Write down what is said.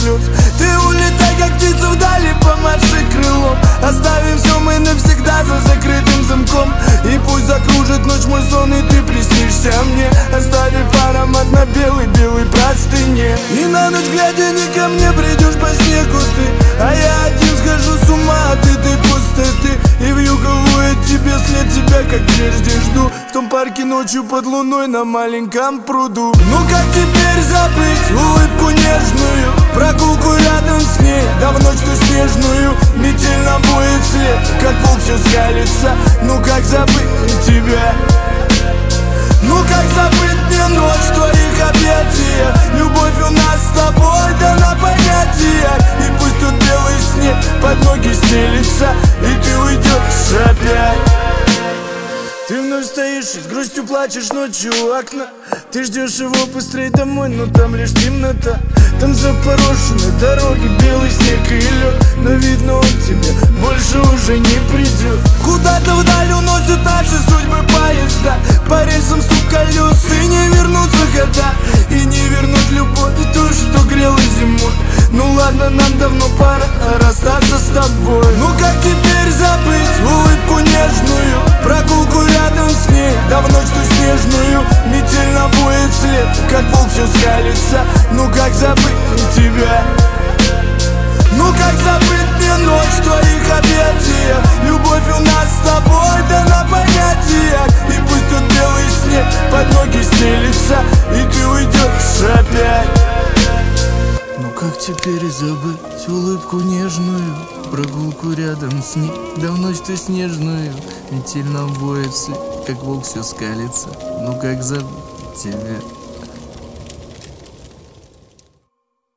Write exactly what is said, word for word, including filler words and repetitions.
слез. Ты улетай, как птица вдали, помаши крылом. Оставим все мы навсегда за закрытым замком. И пусть закружит ночь мой сон, и ты приснишься мне, оставив аромат на белой-белой простыне. И на ночь глядя не ко мне придешь по снегу ты, а я один схожу с ума от этой пустоты. И вьюговую от тебя след тебя, как прежде жду в том парке ночью под луной на маленьком пруду. Ну как теперь забыть улыбку нежную, прогулку рядом с ней, да в ночь ту снежную. Метель нам будет след, как волк все скалится. Ну как забыть тебя? Ну как забыть мне ночь в твоих объятиях? Любовь у нас с тобой дана понятия. И пусть тут белый снег под ноги стелится, и ты уйдешь опять. Ты вновь стоишь и с грустью плачешь ночью у окна. Ты ждешь его быстрее домой, но там лишь темнота. Там запорошены дороги, белый снег и лед, но видно он тебе больше уже не придет. Куда-то вдаль уносят наши судьбы поезда, по рельсам стук колес, и не вернутся года, и не вернуть любовь, то, что грело зимой. Ну ладно, нам давно пора расстаться с тобой. Ну как теперь забыть улыбку нежную, прогулку рядом с ней, да в ночь ту снежную. Метель нам будет след, как волк все скалится. Ну как забыть тебя? Ну как забыть мне ночь в твоих объятиях? Любовь у нас с тобой дана понятия. И пусть тут белый снег под ноги стелится, и ты уйдешь опять. Ну как теперь забыть улыбку нежную, прогулку рядом с ней, да в ночь-то снежную. Метель нам воет вслед, как волк все скалится. Ну как забыть тебя?